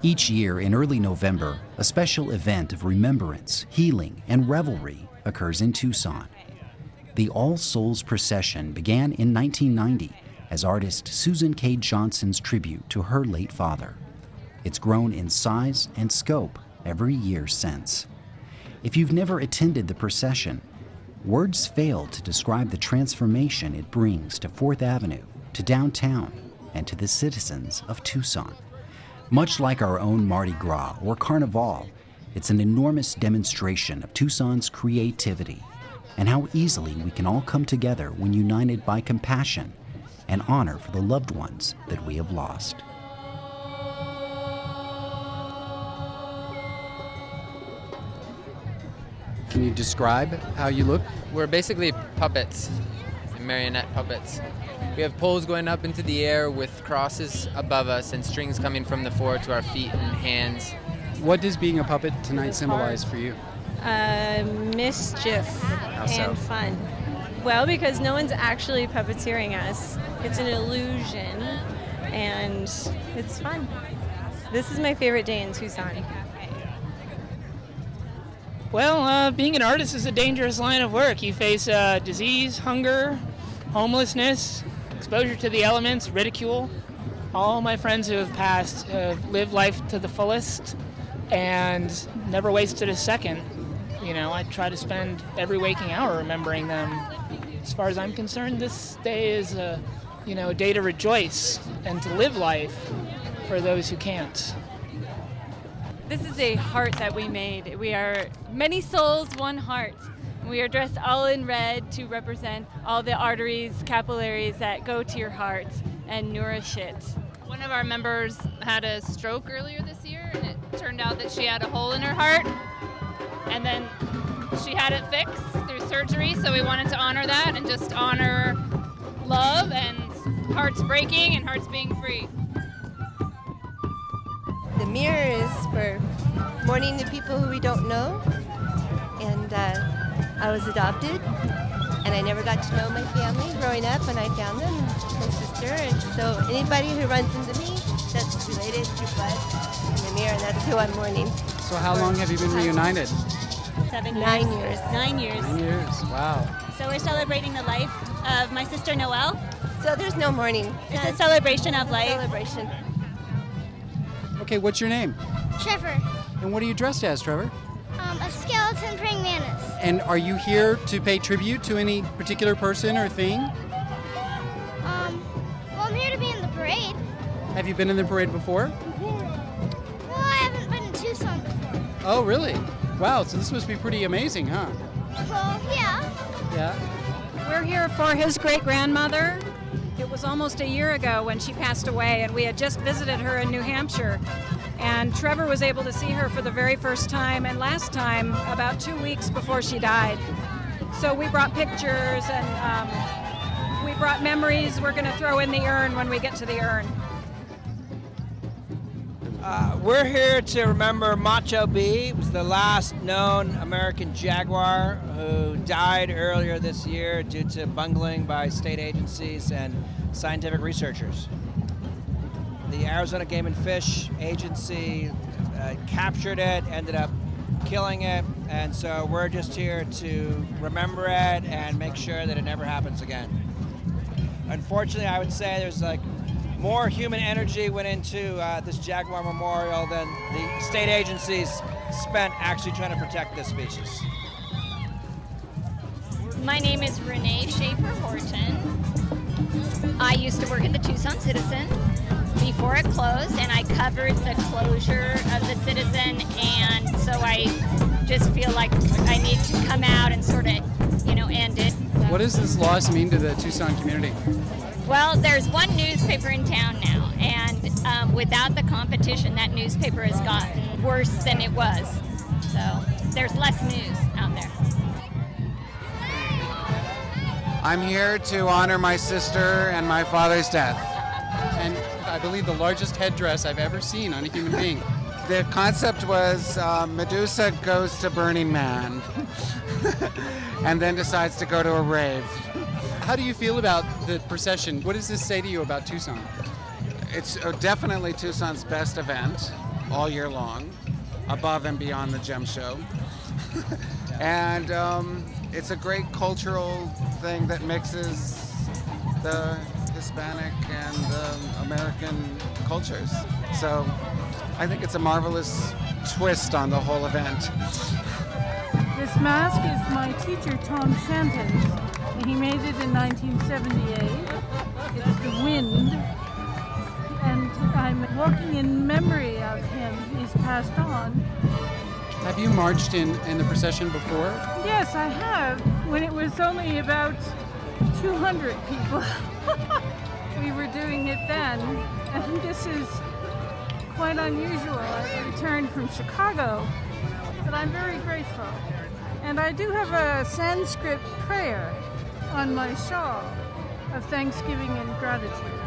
Each year in early November, a special event of remembrance, healing, and revelry occurs in Tucson. The All Souls Procession began in 1990 as artist Susan K. Johnson's tribute to her late father. It's grown in size and scope every year since. If you've never attended the procession, words fail to describe the transformation it brings to 4th Avenue, to downtown, and to the citizens of Tucson. Much like our own Mardi Gras or Carnival, it's an enormous demonstration of Tucson's creativity and how easily we can all come together when united by compassion and honor for the loved ones that we have lost. Can you describe how you look? We're basically puppets, marionette puppets. We have poles going up into the air with crosses above us and strings coming from the floor to our feet and hands. What does being a puppet tonight symbolize for you? Mischief How so? and fun. Well, because no one's actually puppeteering us. It's an illusion, and it's fun. This is my favorite day in Tucson. Well, being an artist is a dangerous line of work. You face disease, hunger, homelessness, exposure to the elements, ridicule. All my friends who have passed have lived life to the fullest and never wasted a second. You know, I try to spend every waking hour remembering them. As far as I'm concerned, this day is a day to rejoice and to live life for those who can't. This is a heart that we made. We are many souls, one heart. We are dressed all in red to represent all the arteries, capillaries that go to your heart and nourish it. One of our members had a stroke earlier this year, and it turned out that she had a hole in her heart, and then she had it fixed through surgery, so we wanted to honor that and just honor love and hearts breaking and hearts being free. The mirror is for mourning the people who we don't know, and I was adopted, and I never got to know my family growing up, and I found them, my sister, and so anybody who runs into me, that's related to blood in the mirror, and that's who I'm mourning. So how long have you been reunited? 7 years. 9 years. 9 years. 9 years, wow. So we're celebrating the life of my sister Noelle. So there's no mourning. It's a celebration of life. Celebration. Okay, what's your name? Trevor, And what are you dressed as, Trevor? a skeleton praying mantis. And are you here to pay tribute to any particular person or thing? Well, I'm here to be in the parade. Have you been in the parade before? Well, I haven't been in Tucson before. Oh, really? Wow, so this must be pretty amazing, huh? Well, yeah. Yeah. We're here for his great-grandmother. It was almost a year ago when she passed away, and we had just visited her in New Hampshire. And Trevor was able to see her for the very first time, and last time about 2 weeks before she died. So we brought pictures and we brought memories we're going to throw in the urn when we get to the urn. We're here to remember Macho B. He was the last known American jaguar who died earlier this year due to bungling by state agencies and scientific researchers. The Arizona Game and Fish Agency captured it, ended up killing it, and so we're just here to remember it and make sure that it never happens again. Unfortunately, I would say there's more human energy went into this jaguar memorial than the state agencies spent actually trying to protect this species. My name is Renee Schaefer Horton. I used to work at the Tucson Citizen before it closed, and I covered the closure of the Citizen, and so I just feel like I need to come out and sort of, end it. What does this loss mean to the Tucson community? Well, there's one newspaper in town now, and without the competition, that newspaper has gotten worse than it was. So there's less news out there. I'm here to honor my sister and my father's death. And I believe the largest headdress I've ever seen on a human being. The concept was Medusa goes to Burning Man and then decides to go to a rave. How do you feel about the procession? What does this say to you about Tucson? It's definitely Tucson's best event. all year long, above and beyond the gem show. And it's a great cultural thing that mixes the Hispanic and the American cultures. So I think it's a marvelous twist on the whole event. This mask is my teacher, Tom Shanton's. He made it in 1978. It's the wind, and I'm walking in memory of him. He's passed on. Have you marched in the procession before? Yes, I have, when it was only about 200 people. We were doing it then, and this is quite unusual. I returned from Chicago, but I'm very grateful. And I do have a Sanskrit prayer on my shawl of thanksgiving and gratitude.